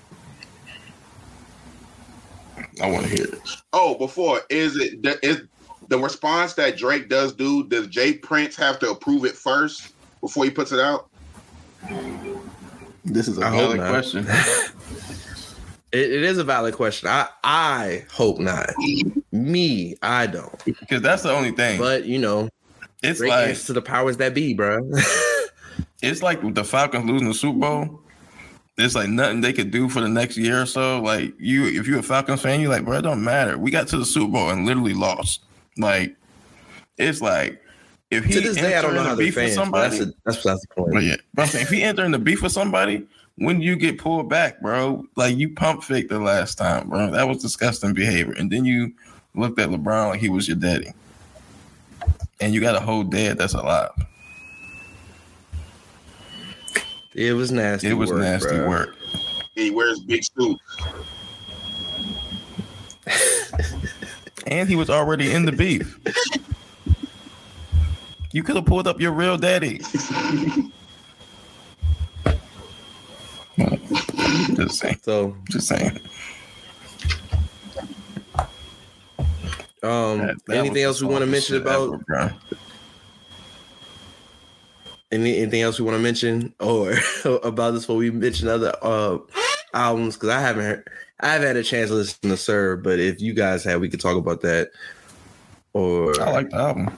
I want to hear it. Oh, is the response that Drake does Jay Prince have to approve it first before he puts it out? This is a valid question. It is a valid question. I hope not. Me, I don't. Because that's the only thing. But it's Drake like to the powers that be, bro. It's like the Falcons losing the Super Bowl. It's like nothing they could do for the next year or so. Like if you're a Falcons fan, you're like, bro, it don't matter. We got to the Super Bowl and literally lost. Like it's like if he to this day, I don't know how they're fans. Somebody, that's the point. But yeah, but I'm saying if he enter in the beef with somebody, when you get pulled back, bro, like you pump faked the last time, bro. That was disgusting behavior. And then you looked at LeBron like he was your daddy, and you got a whole dad that's alive. It was nasty. It was work, nasty bro. Work. He wears big suits. And he was already in the beef. You could have pulled up your real daddy. Just saying. Just saying. Anything else we want to mention about? Anything else we want to mention or about this before we mention other albums? Because I haven't had a chance to listen to Sir, but if you guys have, we could talk about that. Or I like the album.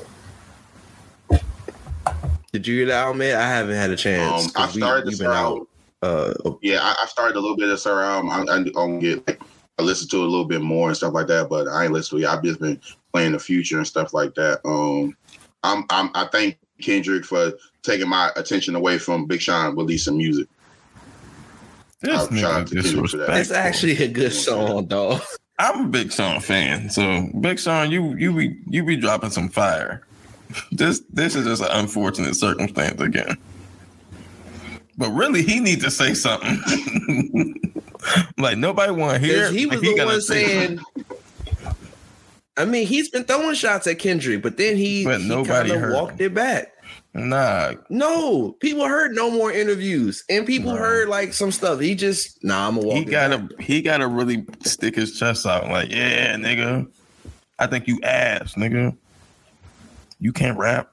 Did you hear the album, man? I haven't had a chance. I started the Sir album. I started a little bit of Sir album. I don't get like listen to it a little bit more and stuff like that, but I ain't listened to it. I've just been playing the Future and stuff like that. I thank Kendrick for taking my attention away from Big Sean releasing music. Shout out to Kendrick for that. It's actually a good song, dog. I'm a Big Sean fan, so Big Sean, you be dropping some fire. This is just an unfortunate circumstance again. But really, he needs to say something. Like nobody want to hear. He was the one saying. I mean, he's been throwing shots at Kendrick, but then he kind of walked it back. Nah. No, people heard no more interviews, and people heard like some stuff. He just I'm gonna walk. He gotta really stick his chest out, like, yeah, nigga. I think you ass, nigga. You can't rap.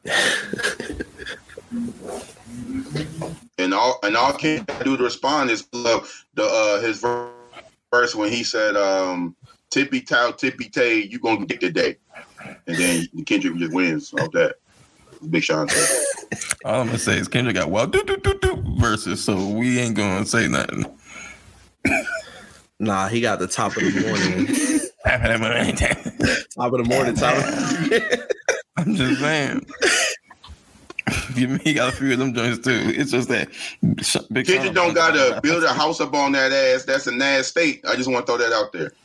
And all Ken do to respond is his verse when he said, "Tippy toe, tippy tay, you gonna get today," and then Kendrick just wins off that. Big Sean said. All I'm gonna say is Kendrick got wild verses, so we ain't gonna say nothing. Nah, he got the top of the morning. Top of the morning. I'm just saying. He got a few of them joints too. It's just that Big Kendrick don't gotta build a house up on that ass. That's a nasty state. I just want to throw that out there.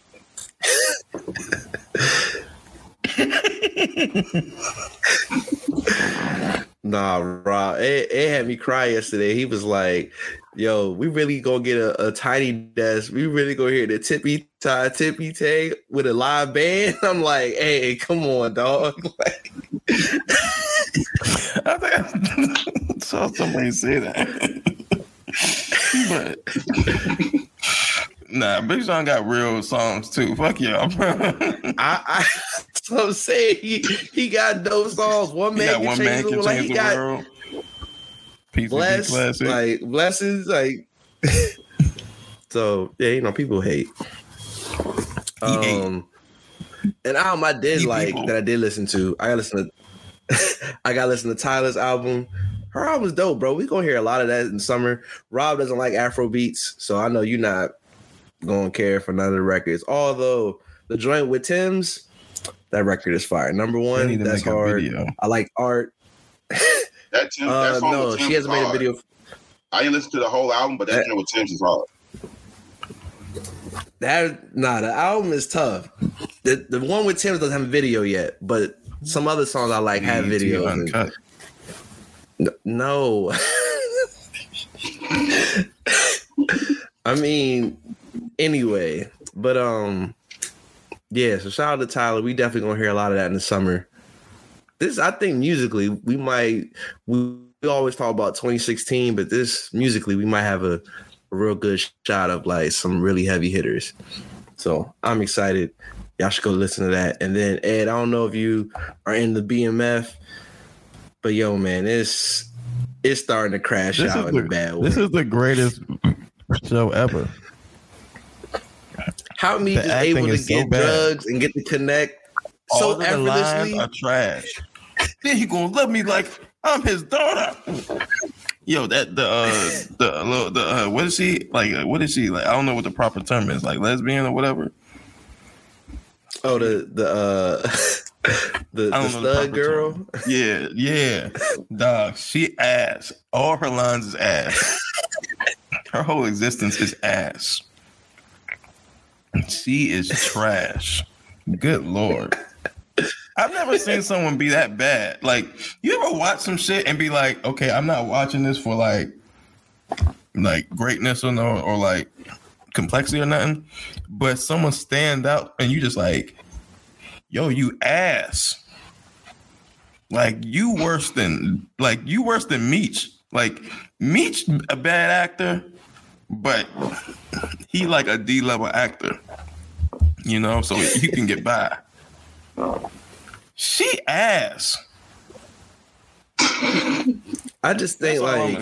Nah, Rob, it had me cry yesterday. He was like, yo, we really gonna get a tiny desk. We really gonna hear the tippy tay with a live band. I'm like, hey, come on, dog. Like, I think I saw somebody say that. But nah, Big Sean got real songs too. Fuck y'all. So I'm saying he got dope songs. One man can change the world. Like he got blessed, like blessings, like. So yeah, people hate. An album I did like that I did listen to. I gotta listen to Tyler's album. Her album's dope, bro. We gonna hear a lot of that in summer. Rob doesn't like Afro beats, so I know you're not gonna care for none of the records. Although the joint with Tim's, that record is fire. Number one, that's hard. I like art. That song no, with Tim's she hasn't made a video. I didn't listen to the whole album, but that joint with Tim's is hard. The album is tough. The one with Tim's doesn't have a video yet, but some other songs I like have videos. No. I mean, anyway, but yeah, so shout out to Tyler. We definitely gonna hear a lot of that in the summer. I think musically, we always talk about 2016, but musically, we might have a real good shot of like some really heavy hitters. So I'm excited. Y'all should go listen to that. And then Ed, I don't know if you are in the BMF, but yo, man, it's starting to crash out in a bad way. This is the greatest show ever. How me just able to get drugs and get to connect so effortlessly? Are trash. Then he gonna love me like I'm his daughter. Yo, that what is she like? What is she like? I don't know what the proper term is, like lesbian or whatever. Oh, the stud girl. Term. Yeah, dog. She ass. All her lines is ass. Her whole existence is ass. She is trash. Good Lord. I've never seen someone be that bad. Like, you ever watch some shit and be like, okay, I'm not watching this for like greatness or like complexity or nothing, but someone stand out and you just like, yo, you ass. Like, you worse than Meech. Like, Meech a bad actor, but he like a D-level actor, you know, so you can get by. She ass. I just think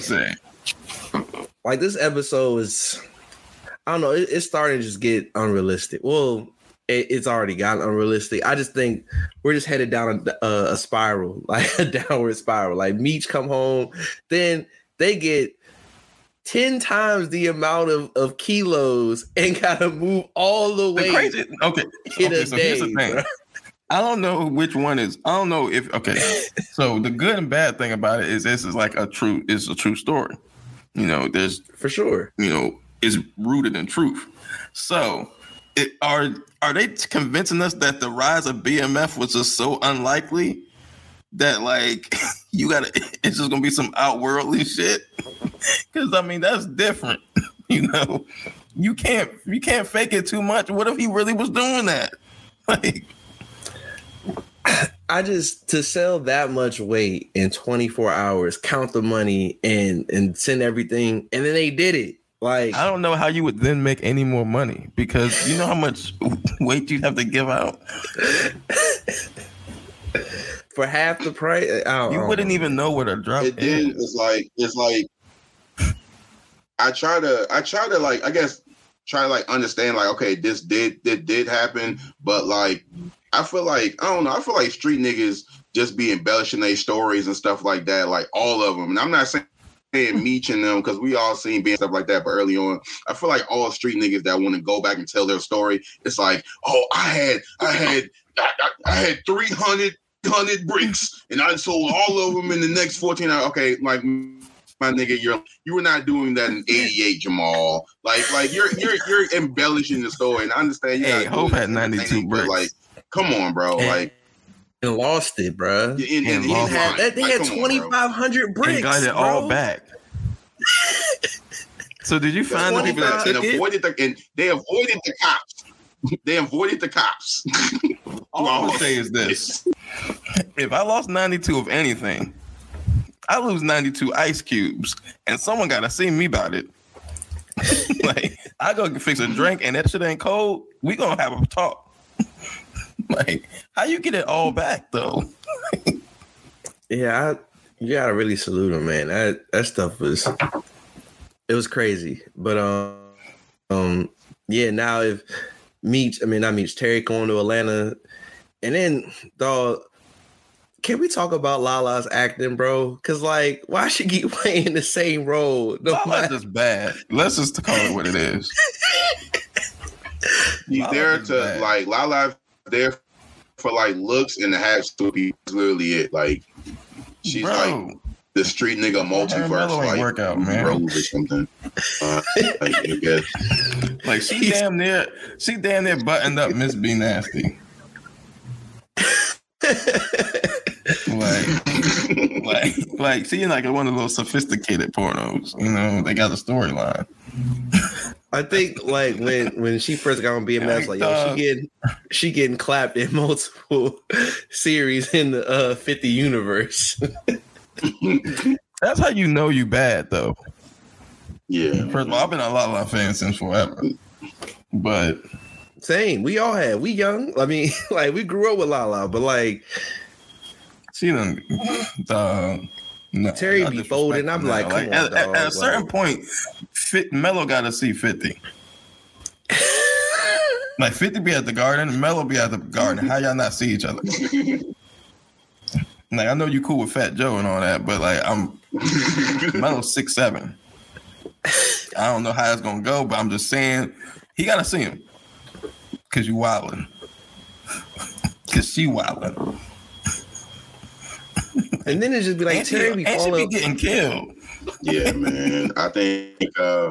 like this episode is, I don't know, it's starting to just get unrealistic. Well, it's already gotten unrealistic. I just think we're just headed down a spiral, like a downward spiral. Like Meech come home, then they get 10 times the amount of kilos and gotta move all the way. Crazy. Okay. In a so day, here's the thing. bro. I don't know which one is. I don't know if. Okay. So the good and bad thing about it is this is like a true story. You know, there's For sure. you know, is rooted in truth. So, are they convincing us that the rise of BMF was just so unlikely that like it's just gonna be some outworldly shit? Because I mean that's different. You know, you can't fake it too much. What if he really was doing that? Like, to sell that much weight in 24 hours, count the money and send everything, and then they did it. Like, I don't know how you would then make any more money because you know how much weight you have to give out for half the price. You wouldn't even know what a drop is. It's like I try to like, I guess, try to like understand like, okay, this did happen, but like I feel like, I don't know, I feel like street niggas just be embellishing their stories and stuff like that, like all of them. And I'm not saying Meech and them, because we all seen being stuff like that, but early on, I feel like all street niggas that want to go back and tell their story, it's like, oh, I had 300 bricks and I sold all of them in the next 14 hours. Okay, like, my nigga, you were not doing that in '88, Jamal. Like you're embellishing the story, and I understand. Hey, Hope had 92 bricks. Like, come on, bro. Like, and lost it, bro. They had 2,500 bricks. And got it all back. So did you find the people that took it? They avoided the cops. They avoided the cops. All I'm gonna say is this: if I lost 92 of anything, I lose 92 ice cubes, and someone gotta see me about it. Like, I go fix a drink, and that shit ain't cold. We gonna have a talk. Like, how you get it all back though? Yeah, you gotta really salute him, man. That stuff was crazy. But yeah. Now if Terry going to Atlanta, and then dog. Can we talk about Lala's acting, bro? Because, like, why she keep playing the same role? Lala's just bad. Let's just call it what it is. He's there to, like, Lala there for, like, looks and the half to be literally it. Like, she's, like, the street nigga multiverse, like, workout, man. Rose or something. I guess. Like, she damn near buttoned up Miss B Nasty. like seeing like one of those sophisticated pornos, you know, they got a storyline. I think like when she first got on BMS, like yo, she getting clapped in multiple series in the 50 universe. That's how you know you bad though. Yeah. First of all, I've been a Lala fan since forever, but same. We all had. We young. I mean, like we grew up with Lala, but like she done. No, Terry be folding. I'm like, come on, at a certain point, Melo got to see 50. Like 50 be at the Garden, Melo be at the Garden. How y'all not see each other? Like I know you cool with Fat Joe and all that, but like Melo's 6'7". I don't know how it's gonna go, but I'm just saying he gotta see him. Cause you wildin'. Cause she wildin'. And then it just be like Terry be falling, be getting killed. Yeah, man. I think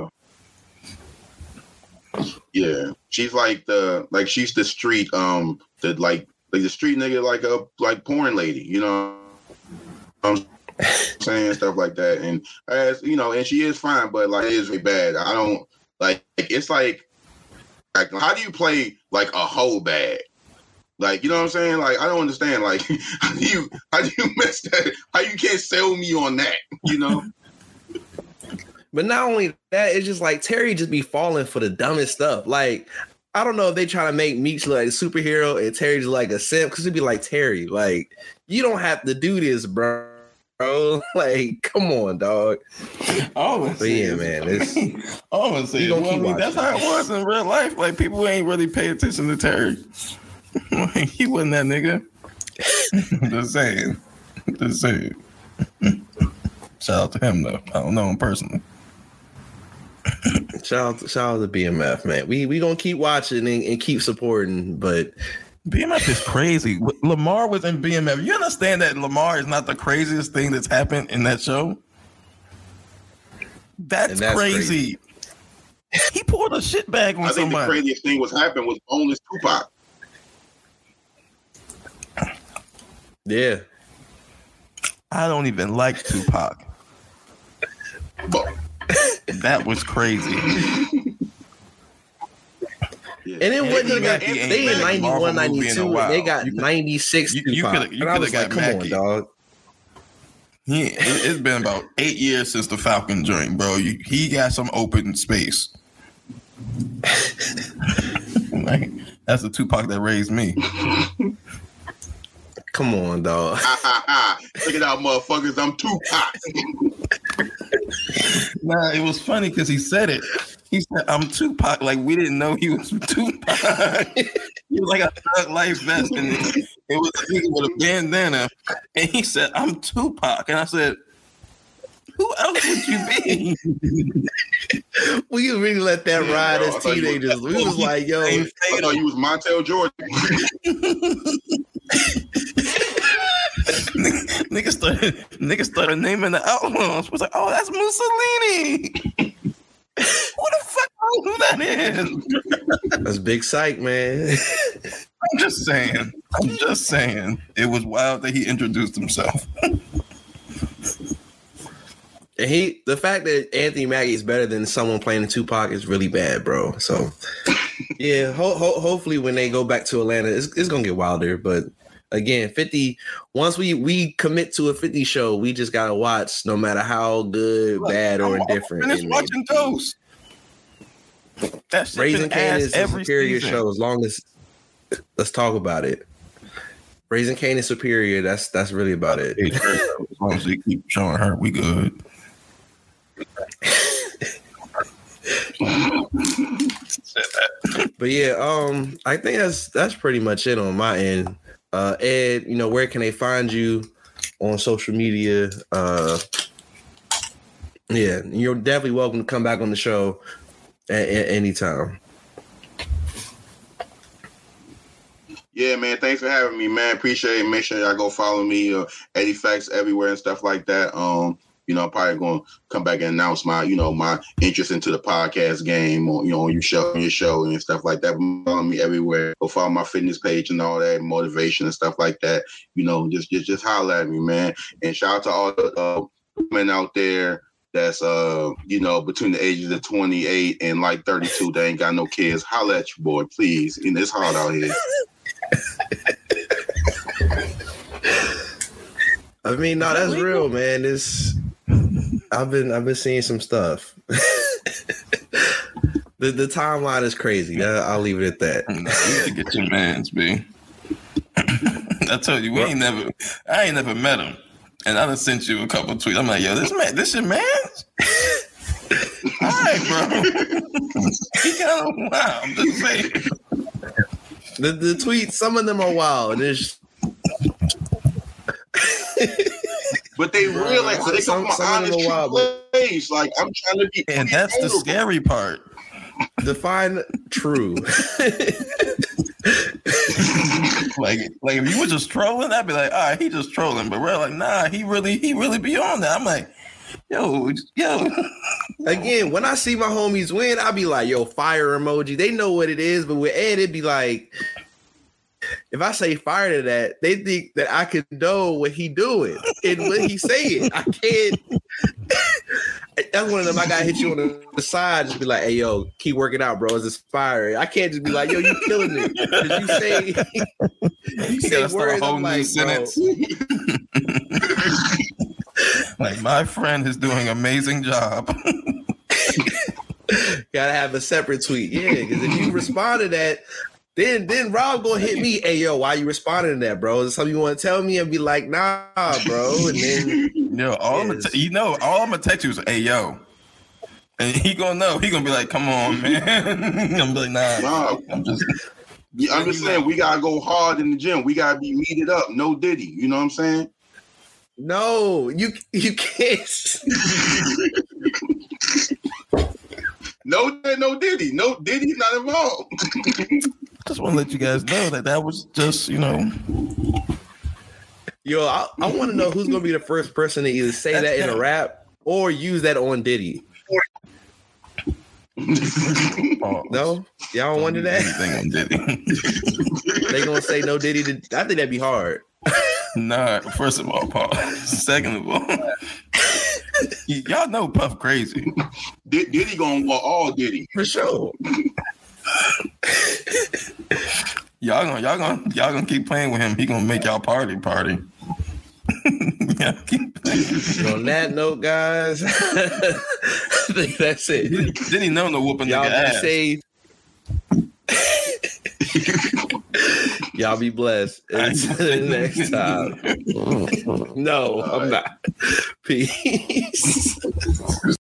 yeah. She's like she's the street the street nigga like porn lady, you know. I'm saying stuff like that. And as you know, and she is fine, but like it is really bad. I don't like it's like how do you play like a hoe bad? Like, you know what I'm saying? Like, I don't understand. Like, how do you mess that? How you can't sell me on that? You know? But not only that, it's just like Terry just be falling for the dumbest stuff. Like, I don't know if they trying to make Meech look like a superhero and Terry's like a simp, because it'd be like, Terry, like, you don't have to do this, bro. Like, come on, dog. But yeah, man. All I'm saying, that's how it was in real life. Like, people ain't really pay attention to Terry. He wasn't that nigga. Just saying. Shout out to him though. I don't know him personally. Shout out to BMF, man. We gonna keep watching and keep supporting, but BMF is crazy. Lamar was in BMF. You understand that Lamar is not the craziest thing that's happened in that show? That's crazy. He pulled a shit bag on somebody. I think the craziest thing was happened was Boneless Tupac. Yeah. I don't even like Tupac. That was crazy. Yeah. And it wasn't even they in 91, 92. They got 96 Tupac. You could have got come on, dog. Yeah, it's been about 8 years since the Falcon joint, bro. He got some open space. Like, that's the Tupac that raised me. Come on, dog. Check it out, motherfuckers. I'm Tupac. Nah, it was funny because he said it. He said, I'm Tupac. Like, we didn't know he was Tupac. He was like a Thug Life vest, and it was a nigga with a bandana. And he said, I'm Tupac. And I said, who else would you be? We really let that ride as teenagers. We was like, yo. I thought you was Montel Jordan. Niggas started naming the outlaws. Was like, oh, that's Mussolini. Who the fuck knows who that is? That's Big Psych, man. I'm just saying. It was wild that he introduced himself. And the fact that Anthony Mackie is better than someone playing Tupac is really bad, bro. So, yeah, hopefully when they go back to Atlanta, it's gonna get wilder. But again, 50. Once we commit to a 50 show, we just gotta watch, no matter how good, bad, or indifferent. And it's watching Ghost. Raising Cain is a superior show. As long as let's talk about it. Raising Cain is superior. That's really about it. As long as they keep showing her, we good. But yeah, I think that's pretty much it on my end. Ed, where can they find you on social media? Yeah, you're definitely welcome to come back on the show at any time. Yeah, man. Thanks for having me, man. Appreciate it. Make sure y'all go follow me, Eddie Facts everywhere and stuff like that. I'm probably going to come back and announce my interest into the podcast game on your show and stuff like that. Follow me everywhere. Go follow my fitness page and all that, motivation and stuff like that. Just holler at me, man. And shout out to all the women out there that's between the ages of 28 and like 32 that ain't got no kids. Holler at you, boy, please. It's hard out here. I mean, no, that's real, man. I've been seeing some stuff. The timeline is crazy. I'll leave it at that. You gotta get your mans, B. I told you, I ain't never met him. And I done sent you a couple tweets. I'm like, yo, this your man? All right, bro. He kind of wild. I'm just saying. The tweets, some of them are wild. But they realize they come from honest place. Like, I'm trying to be. And that's the scary part. Define true. like if you were just trolling, I'd be like, all right, he just trolling. But we're like, nah, he really be on that. I'm like, yo. Again, when I see my homies win, I'll be like, yo, fire emoji. They know what it is. But with Ed, it'd be like, if I say fire to that, they think that I condone what he doing and what he saying. I can't. That's one of them. I gotta hit you on the side, just be like, "Hey, yo, keep working out, bro. It's inspiring." I can't just be like, "Yo, you killing me." Because you say words, I'm like, sentence. Like, my friend is doing amazing job. Gotta have a separate tweet, yeah. Because if you respond to that. Then Rob gonna hit me. Hey, yo, why you responding to that, bro? Is it something you want to tell me? And be like, nah, bro. And then all I'm gonna text you is, hey, yo. And he gonna know. He gonna be like, come on, man. I'm gonna be like, nah. I'm just saying, we gotta go hard in the gym. We gotta be meted up. No Diddy. You know what I'm saying? No, you can't. No Diddy. No Diddy's not involved. Just want to let you guys know that was just, you know. Yo, I want to know who's going to be the first person to either say that in a rap or use that on Diddy. No? Y'all don't wonder that? Anything on Diddy. They going to say no Diddy? I think that'd be hard. Nah, first of all, Paul. Second of all, y'all know Puff crazy. Diddy gonna go all Diddy for sure. Y'all gonna keep playing with him. He gonna make y'all party. Yeah, on that note, guys, I think that's it. Didn't he know no whooping y'all nigga ass? Safe. Y'all be blessed. Until the next time. No, I'm not. Peace.